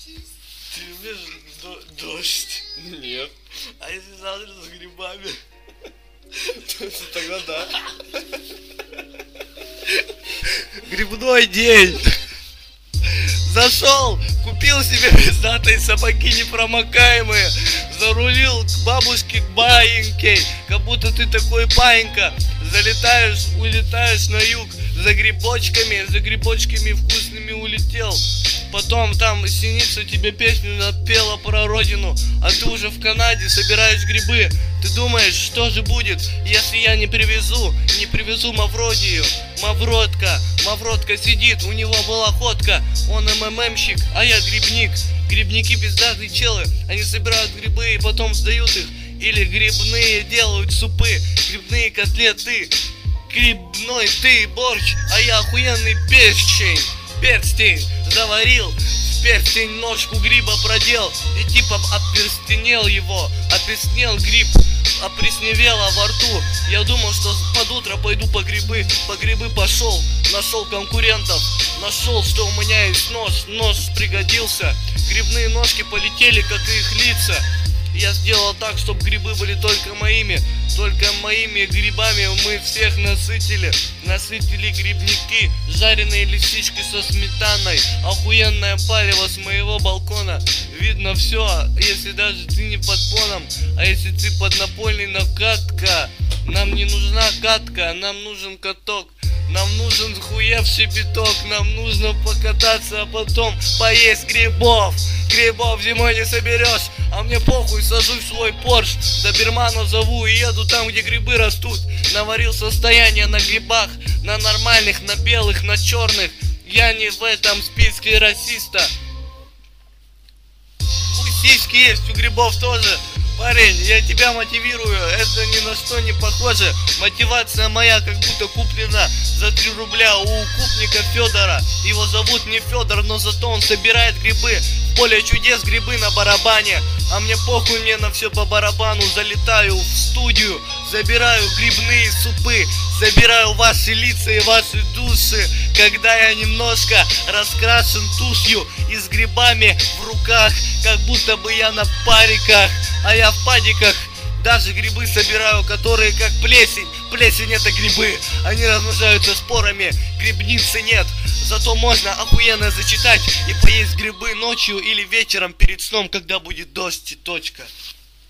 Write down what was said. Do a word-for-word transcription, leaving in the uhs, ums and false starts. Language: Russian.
Ты любишь до- дождь? Нет. А если завтра с грибами? Тогда да. Грибной день! Зашел, купил себе пиздатые сапоги непромокаемые, зарулил к бабушке к баиньке, как будто ты такой паинька. Залетаешь, улетаешь на юг, за грибочками, за грибочками вкусными улетел. Потом там синица тебе песню напела про родину, а ты уже в Канаде собираешь грибы. Ты думаешь, что же будет, если я не привезу, не привезу Мавродию? Мавродка, Мавродка сидит, у него была ходка, он эм эм эмщик, а я грибник. Грибники пиздатые челы, они собирают грибы и потом сдают их. Или грибные делают супы, грибные котлеты. Грибной ты борщ, а я охуенный перстень. Перстень заварил, в перстень ножку гриба продел и типа оперстенел его, опреснел гриб, опресневело во рту. Я думал, что под утро пойду по грибы, по грибы пошел, нашел конкурентов, нашел, что у меня есть нож, нож пригодился, грибные ножки полетели, как и их лица. Я сделал так, чтобы грибы были только моими, только моими грибами мы всех насытили. Насытили грибники, жареные лисички со сметаной, охуенное палево с моего балкона. Видно все, если даже ты не под поном, а если ты под напольный накатка. Нам не нужна катка, нам нужен каток. Нам нужен хуевший биток, нам нужно покататься, а потом поесть грибов. Грибов зимой не соберешь, а мне похуй, сажусь в свой Порш. Добермана зову и еду там, где грибы растут. Наварил состояние на грибах, на нормальных, на белых, на черных. Я не в этом списке расиста. Пусть сиськи есть, у грибов тоже. Парень, я тебя мотивирую, это ни на что не похоже. Мотивация моя как будто куплена за три рубля у купника Федора. Его зовут не Федор, но зато он собирает грибы. В поле чудес грибы на барабане. А мне похуй, мне на все по барабану. Залетаю в студию, забираю грибные супы, забираю ваши лица и ваши души. Когда я немножко раскрашен тушью и с грибами в руках, как будто бы я на париках, а я в падиках. Даже грибы собираю, которые как плесень. Плесень это грибы, они размножаются спорами. Грибницы нет, зато можно охуенно зачитать и поесть грибы ночью или вечером перед сном, когда будет дождь и точка.